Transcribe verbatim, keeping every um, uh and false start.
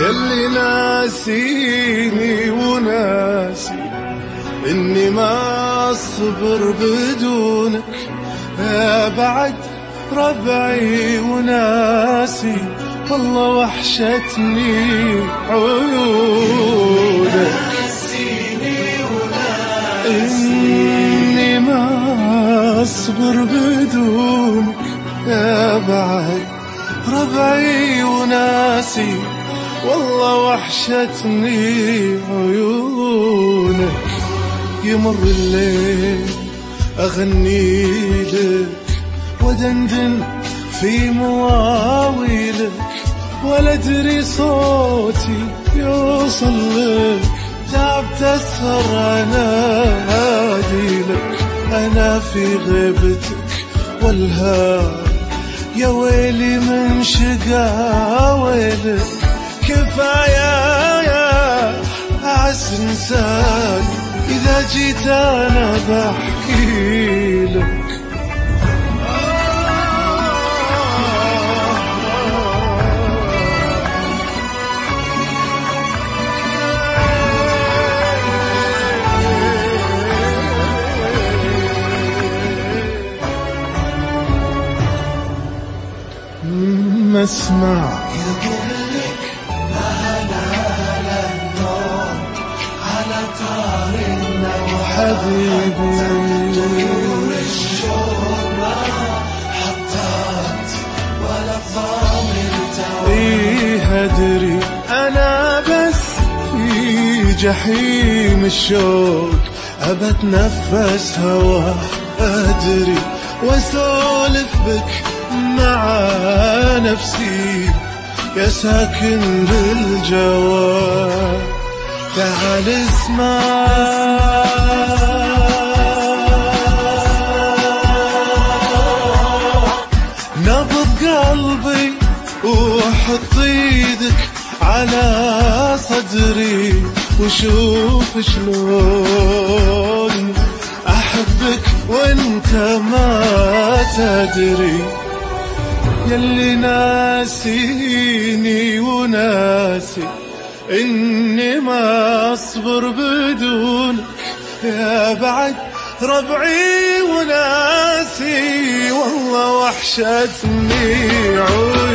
يلي ناسيني وناسي إني ما أصبر بدونك، يا بعد ربعي وناسي والله وحشتني عيونك. إني ما أصبر بدونك، يا بعد ربعي وناسي والله وحشتني عيونك. يمر الليل أغني لك ودندن في مواويلك، ولا أدري صوتي يوصل لك، تعبت أسهر أنادي لك. أنا في غيبتك والهام يا ويلي من شقا ويلك، كفاية يا أعز إنسان إذا جيت أنا بحكي لك. ما اسمع يقولك ما نال النوم على طارنا حبيبي، طيور الشوق ما حطت ولا ضامن توام. ايه ادري انا بس في جحيم الشوق، ابى اتنفس هوا ادري واسولف بك مع نفسي يا ساكن بالجواب. تعال اسمع نبض قلبي وحط ايدك على صدري وشوف شلون احبك وانت ما تدري. يلي ناسيني وناسي إني ما أصبر بدونك، يا بعد ربعي وناسي والله وحشتني عيونك.